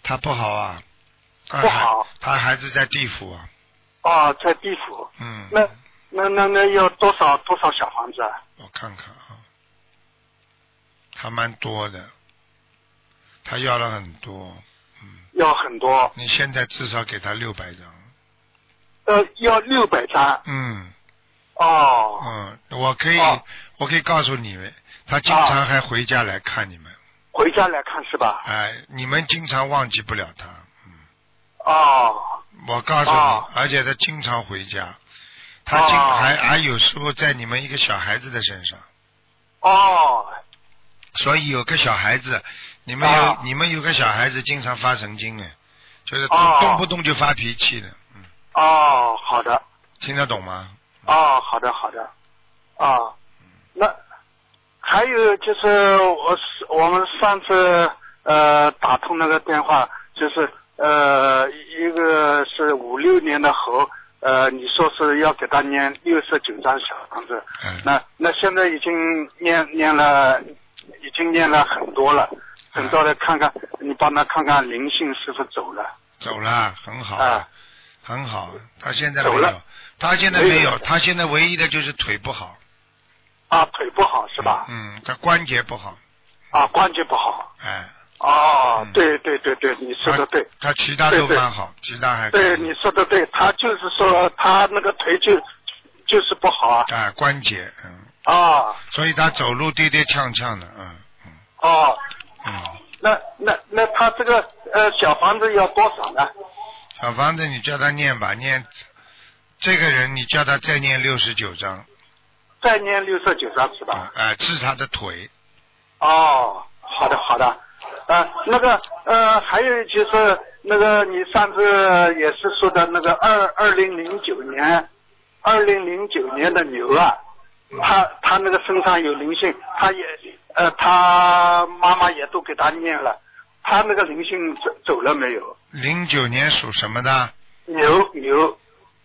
他不好啊， 不好， 他孩子在地府啊。 哦，在地府。 嗯。 那那那那要多少多少小房子啊？ 我看看啊，他蛮多的，他要了很多。嗯。 要很多。 你现在至少给他六百张。 呃，要六百张。 嗯。 哦。 嗯，我可以， 哦、 我可以告诉你们，他经常还回家来看你们。 回家来看是吧？ 哎，你们经常忘记不了他。嗯。 哦。 我告诉你， 哦、 而且他经常回家，他经、哦、还还有时候在你们一个小孩子的身上。 哦。 所以有个小孩子，你们有、哦、你们有个小孩子经常发神经哎，就是动、哦、动不动就发脾气的。嗯。 哦，好的。 听得懂吗？ 哦，好的好的。啊、哦，那还有就是我是我们上次呃打通那个电话，就是呃一个是五六年的猴，呃你说是要给他念六十九张小房子， 嗯、 那那现在已经念念了，已经念了很多了，很多的看看、嗯、你帮他看看灵性是不是走了？ 走了，很好。啊。很好，他现在没有，他现在没有，他现在唯一的就是腿不好。 啊，腿不好是吧？ 嗯，他关节不好。 啊，关节不好。 哎。 哦，嗯、对对对对，你说的对。 他, 他其他都蛮好， 对对其他还可以。 对，你说的对，他就是说他那个腿就就是不好啊。 啊，关节，嗯。 啊。 所以他走路跌跌呛呛的，嗯嗯。 哦。 嗯。 那那那他这个呃小房子要多少呢？ 小房子，你叫他念吧，念这个人，你叫他再念六十九章， 再念六十九章是吧？ 哎、嗯呃，治他的腿。 哦，好的好的，呃，那个呃，还有就是那个你上次也是说的那个二二零零九年，二零零九年的牛啊，他他那个身上有灵性，他也呃他妈妈也都给他念了。他那个灵性走走了没有？ 零九年属什么的？ 牛牛。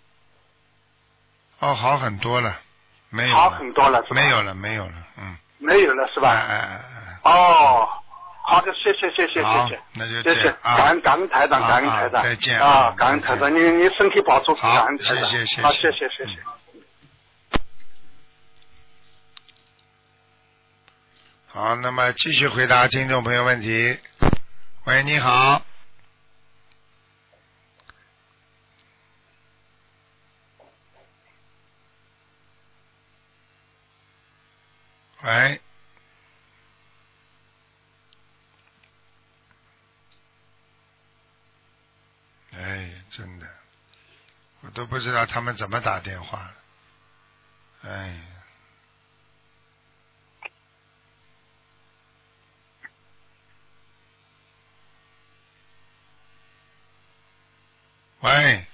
哦，好很多了，没有了。 好很多了是吧？ 没有了，没有了，嗯。 没有了是吧？ 哎哎哎。 哦，好的，谢谢谢谢谢谢， 那就谢谢，感恩感恩台长，感恩台长， 再见啊，感恩台长，你你身体保重，感恩台长， 谢谢谢谢， 好，谢谢谢谢。 好，那么继续回答听众朋友问题。喂，你好。喂。哎，真的，我都不知道他们怎么打电话了。哎。喂。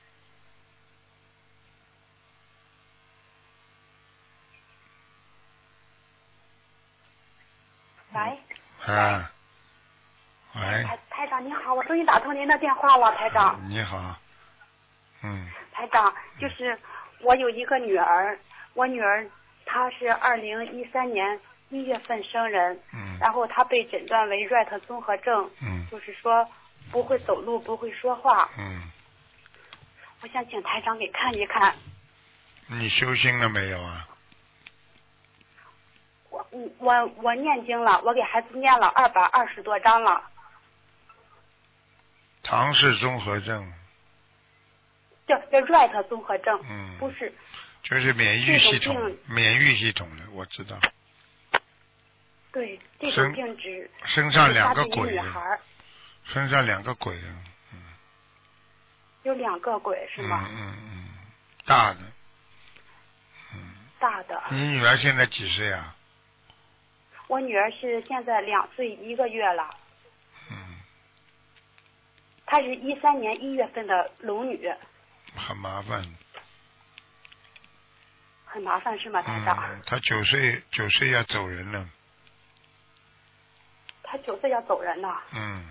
喂。 啊。喂。 台台长你好，我终于打通您的电话了，台长。 你好。嗯。 台长，就是我有一个女儿，我女儿她是二零一三年一月份生人， 嗯。 然后她被诊断为 Rett 综合症， 嗯。 就是说不会走路，不会说话， 嗯。 我想请台长给看一看。 你修心了没有啊？ 我我我念经了，我给孩子念了二百二十多章了。 唐氏综合症。 叫叫 Rett 综合症， 嗯， 不是。 就是免疫系统，免疫系统的，我知道。 对，这种病只身上两个鬼人，身上两个鬼人。 有两个鬼是吗？ 嗯嗯嗯，大的。嗯。 大的。 你女儿现在几岁啊？ 我女儿是现在两岁一个月了。 嗯。 她是一三年一月份的龙女。 很麻烦。 很麻烦是吗，台长？ 嗯，她九岁九岁要走人了。 她九岁要走人了。 嗯。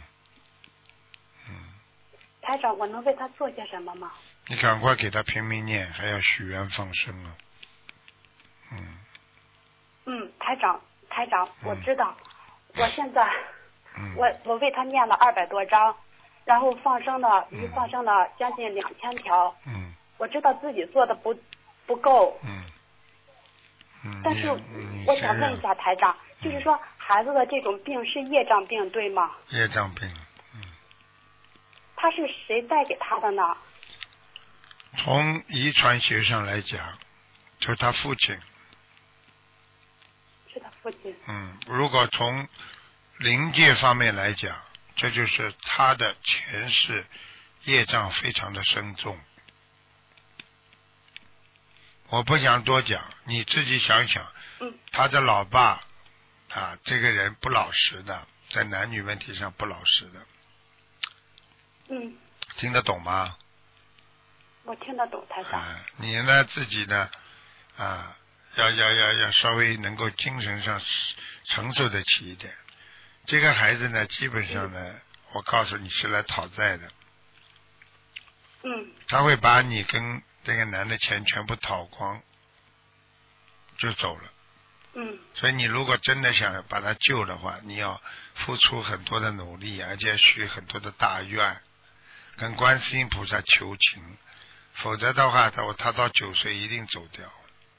台长，我能为他做些什么吗？ 你赶快给他拼命念，还要许愿放生啊。嗯。 嗯，台长，台长，我知道，嗯、我现在， 嗯、 我我为他念了二百多章， 然后放生的鱼放生了将近两千条。 嗯。 我知道自己做的不不够。 嗯。嗯。 但是我想问一下台长，嗯、就是说孩子的这种病是业障病对吗？ 业障病。嗯。 他是谁带给他的呢？ 从遗传学上来讲，就是他父亲。 是他父亲。 嗯，如果从灵界方面来讲，这就是他的前世业障非常的深重。我不想多讲，你自己想想。 嗯。 他的老爸啊，这个人不老实的，在男女问题上不老实的。 嗯。 听得懂吗？ 我听得懂，台长。 啊，你呢自己呢啊，要要要要稍微能够精神上承受得起一点。这个孩子呢，基本上呢，嗯、我告诉你是来讨债的。 嗯。 他会把你跟这个男的钱全部讨光，就走了。 嗯。 所以你如果真的想把他救的话，你要付出很多的努力，而且要许很多的大愿，跟观世音菩萨求情。否则的话，他他到九岁一定走掉。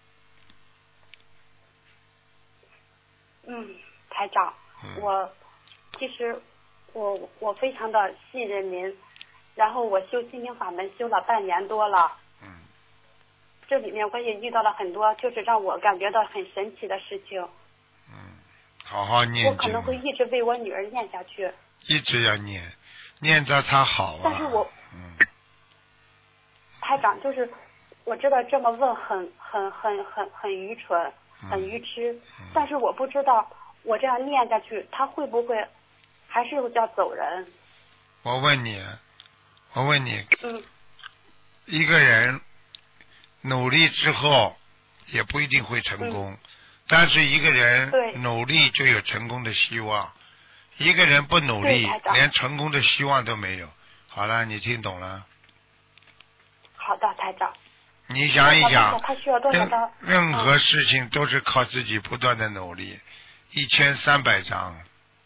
嗯，台长，嗯、我其实我我非常的信任您，然后我修心灵法门修了半年多了。 嗯。 这里面我也遇到了很多，就是让我感觉到很神奇的事情。 嗯，好好念经。 我可能会一直为我女儿念下去。 一直要念，念着她好啊。 但是我。 嗯。 台长，就是我知道这么问很很很很很愚蠢，很愚痴， 嗯、 但是我不知道我这样念下去，他会不会还是要走人？ 我问你，我问你， 嗯， 一个人努力之后也不一定会成功， 嗯、 但是一个人努力就有成功的希望，一个人不努力，连成功的希望都没有。好了，你听懂了？ 好的，台长。 你想一想， 他需要多少张？ 任何事情都是靠自己不断的努力。一千三百张。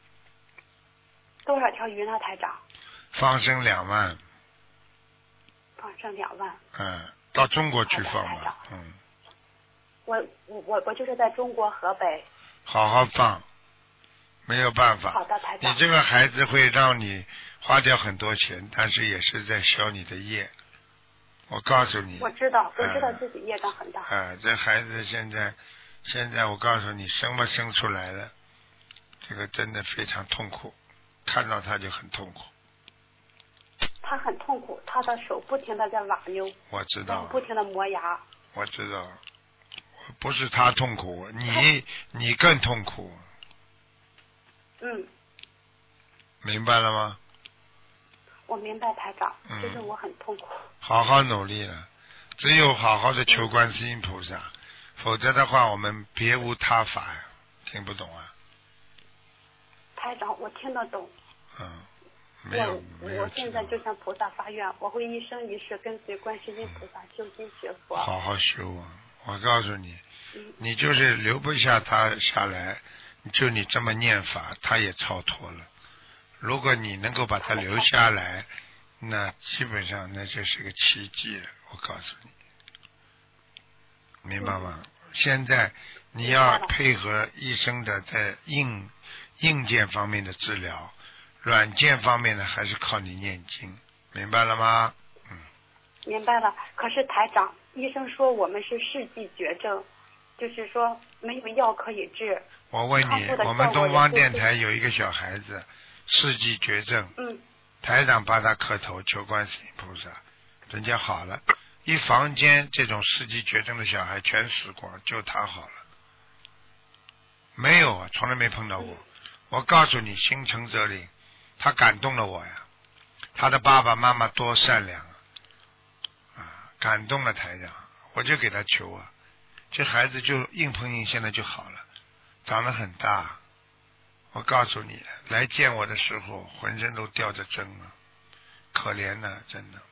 多少条鱼呢，台长？ 放生两万。 放生两万。 嗯，到中国去放吧。嗯。 我我我我就是在中国河北。 好好放，没有办法。 好的，台长。 你这个孩子会让你花掉很多钱，但是也是在消你的业。我告诉你， 我知道，我知道自己业障很大。 啊、呃，这孩子现在，现在我告诉你，生吧生出来了，这个真的非常痛苦，看到他就很痛苦。 他很痛苦，他的手不停的在瓦溜。 我知道。 不停的磨牙。 我知道，不是他痛苦，你你更痛苦。 嗯。 明白了吗？ 我明白，台长，就是我很痛苦。嗯、 好好努力了，只有好好的求观世音菩萨，嗯、否则的话，我们别无他法呀。听不懂啊？ 台长，我听得懂。 嗯，没有我我现在就向菩萨发愿，我会一生一世跟随观世音菩萨修心学佛。 好好修啊！我告诉你，嗯、你就是留不下他下来，就你这么念法，他也超脱了。如果你能够把它留下来，那基本上那就是个奇迹了。我告诉你，明白吗？嗯、现在你要配合医生的在硬硬件方面的治疗，软件方面呢还是靠你念经，明白了吗？嗯。 明白了。可是台长，医生说我们是世纪绝症，就是说没有药可以治。 我问你，我们东方电台有一个小孩子。世纪绝症， 嗯， 台长帮他磕头求观世音菩萨，人家好了，一房间这种世纪绝症的小孩全死光，就他好了，没有啊，从来没碰到过。嗯、我告诉你，心诚则灵，他感动了我呀，他的爸爸妈妈多善良啊，啊，感动了台长，我就给他求啊，这孩子就硬碰硬，现在就好了，长得很大。我告诉你，来见我的时候，浑身都吊着针啊，可怜呐、啊，真的。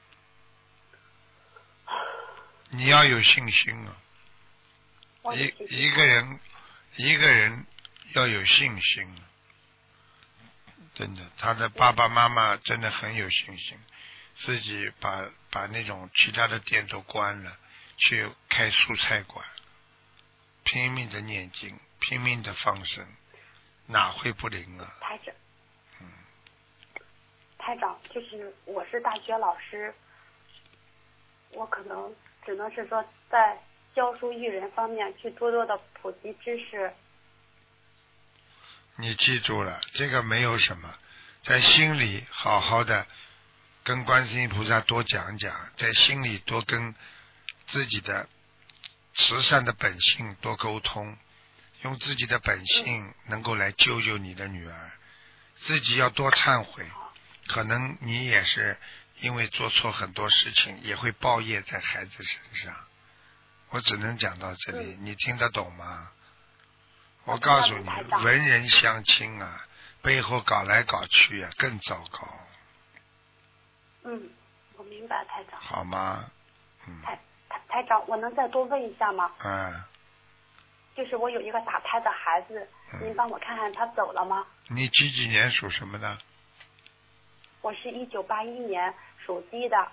你要有信心啊！一一个人，一个人要有信心。 真的，他的爸爸妈妈真的很有信心，自己把把那种其他的店都关了，去开蔬菜馆，拼命的念经，拼命的放生，哪会不灵啊？ 台长， 嗯， 台长，就是我是大学老师，我可能只能是说在教书育人方面去多多的普及知识。 你记住了，这个没有什么，在心里好好的跟观世音菩萨多讲讲，在心里多跟自己的慈善的本性多沟通，用自己的本性能够来救救你的女儿，自己要多忏悔，可能你也是因为做错很多事情，也会报业在孩子身上。我只能讲到这里，你听得懂吗？我告诉你，文人相亲啊，背后搞来搞去啊，更糟糕。 嗯，我明白，台长。 好吗？嗯。 台台台长，我能再多问一下吗？ 嗯。 就是我有一个打胎的孩子，嗯、您帮我看看他走了吗？ 你几几年属什么的？ 我是一九八一年属鸡的。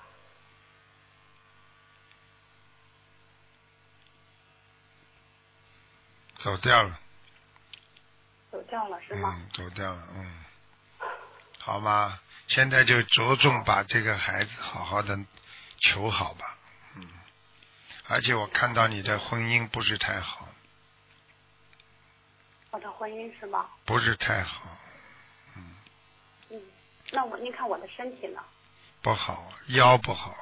走掉了。 走掉了是吗？ 嗯，走掉了，嗯，好吗？现在就着重把这个孩子好好的求好吧，嗯，而且我看到你的婚姻不是太好。 我的婚姻是吗？ 不是太好，嗯。 嗯，那我您看我的身体呢？ 不好，腰不好。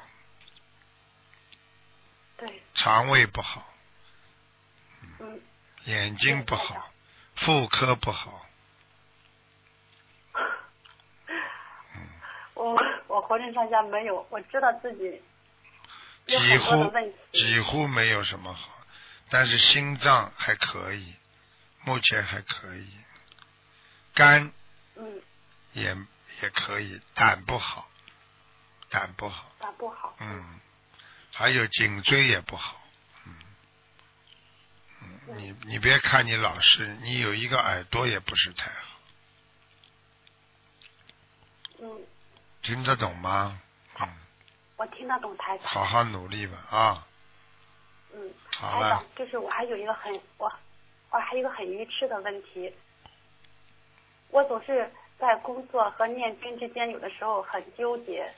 对。 肠胃不好。 嗯。 眼睛不好。妇科不好， 嗯，我我浑身上下没有，我知道自己有几很多的问题， 乎几乎没有什么好，但是心脏还可以，目前还可以，肝嗯也也可以，胆不好，胆不好， 胆不好， 嗯，还有颈椎也不好。你你别看你老实，你有一个耳朵也不是太好。 嗯。 听得懂吗？嗯。 我听得懂台长。 好好努力吧啊。 嗯。 好了。 台长，就是我还有一个很我我还有一个很愚痴的问题，我总是在工作和念经之间，有的时候很纠结。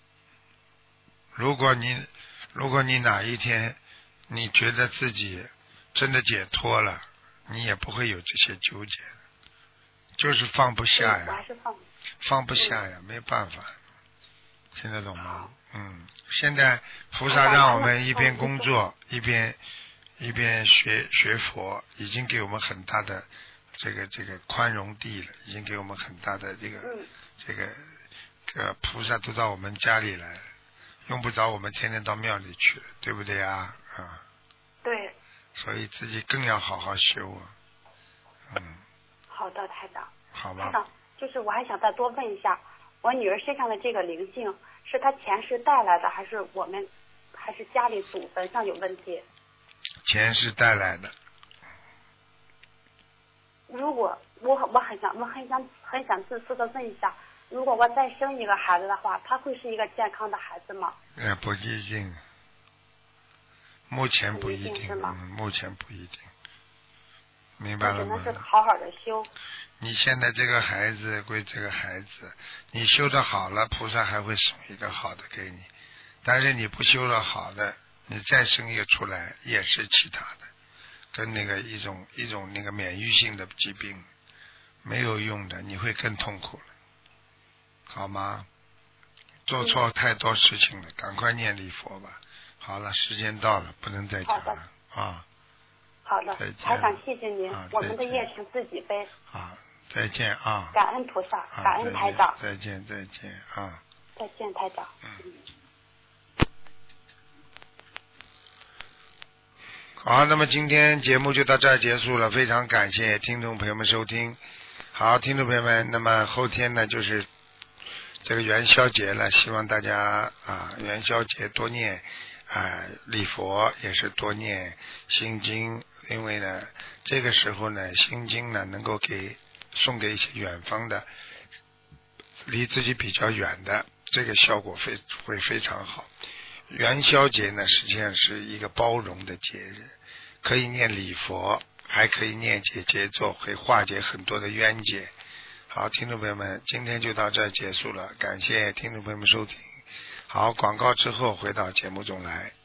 如果你如果你哪一天你觉得自己真的解脱了，你也不会有这些纠结，就是放不下呀， 放, 放不下呀，没办法，听得懂吗？嗯，现在菩萨让我们一边工作一边一边学学佛，已经给我们很大的这个这个宽容地了，已经给我们很大的这个这个这个菩萨都到我们家里来了，用不着我们天天到庙里去了，对不对啊？啊， 对。 所以自己更要好好修啊，嗯。 好的，台长。 好吧。 台长，就是我还想再多问一下，我女儿身上的这个灵性，是她前世带来的，还是我们，还是家里祖坟上有问题？ 前世带来的。 如果我我很想我很想很想自私的问一下，如果我再生一个孩子的话，他会是一个健康的孩子吗？ 呃，不一定。目前不一定， 一定是吗？ 嗯，目前不一定，明白了吗？ 只能是好好的修。 你现在这个孩子归这个孩子，你修得好了，菩萨还会送一个好的给你；但是你不修得好的，你再生一个出来也是其他的，跟那个一种一种那个免疫性的疾病没有用的，你会更痛苦了，好吗？做错太多事情了，赶快念礼佛吧。好了，时间到了，不能再讲了啊。 好的，台长，谢谢您， 啊、 我们的业是自己背。 啊，再见啊！ 感恩菩萨，感恩台长。 再见，再见啊！ 再见，台长。 嗯。好，那么今天节目就到这儿结束了，非常感谢听众朋友们收听。好，听众朋友们，那么后天呢就是这个元宵节了，希望大家啊元宵节多念啊礼佛，也是多念心经，因为呢这个时候呢心经呢能够给送给一些远方的离自己比较远的，这个效果非会非常好。元宵节呢，实际上是一个包容的节日，可以念礼佛，还可以念解结咒，会化解很多的冤结。好，听众朋友们，今天就到这儿结束了，感谢听众朋友们收听。好，广告之后回到节目中来。